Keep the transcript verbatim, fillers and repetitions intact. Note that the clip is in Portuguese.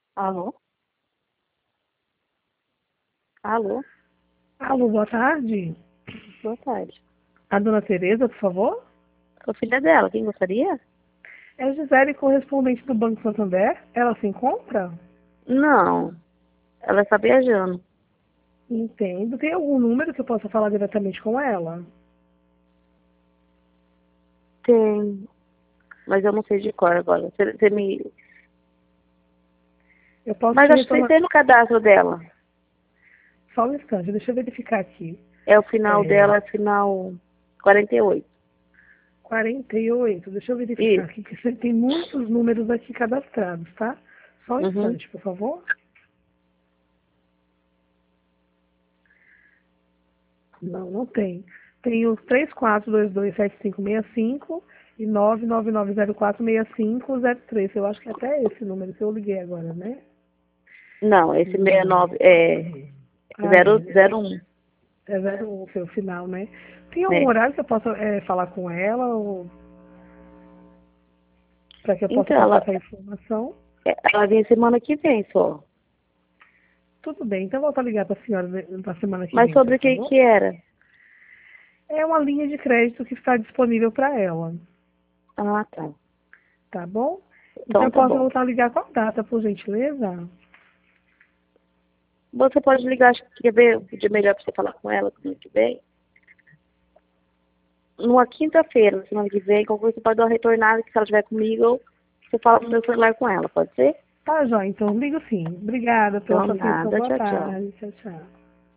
Alô? Alô? Alô, boa tarde. Boa tarde. A dona Tereza, por favor? Sou filha dela, quem gostaria? É a Gisele, correspondente do Banco Santander. Ela se encontra? Não, ela está viajando. Entendo. Tem algum número que eu possa falar diretamente com ela? Tem, mas eu não sei de cor agora. Você, você me... Eu posso Mas te acho que retornar. tem no cadastro dela. Só um instante, deixa eu verificar aqui. É o final É, dela, é final quarenta e oito. quarenta e oito. Deixa eu verificar Isso. aqui, que você tem muitos números aqui cadastrados, tá? Só um Uhum. instante, por favor. Não, não tem. Tem os três quatro dois dois sete cinco seis cinco e nove nove nove zero quatro seis cinco zero três. Eu acho que é até esse número que eu liguei agora, né? Não, esse Não. sessenta e nove é Ah, zero é. zero um. É zero um o seu final, né? Tem algum Né? horário que eu possa é, falar com ela ou para que eu possa Então, passar ela, essa informação? ela vem semana que vem só. Tudo bem, então eu volto a ligar para a senhora na semana que Mas vem, sobre por o que favor. que era? É uma linha de crédito que está disponível para ela, Ah, tá. tá bom? Então Então eu tá posso bom. voltar a ligar com a data, por gentileza? Você pode ligar, acho que quer ver o dia melhor para você falar com ela semana que vem? Numa quinta-feira, semana que vem, qualquer coisa você pode dar uma retornada, que se ela estiver comigo, você fala no meu celular com ela, pode ser? Tá, Jó, então ligo sim. Obrigada pela Então, sua atenção. nada, Boa tchau, tchau. tarde. Tchau, tchau.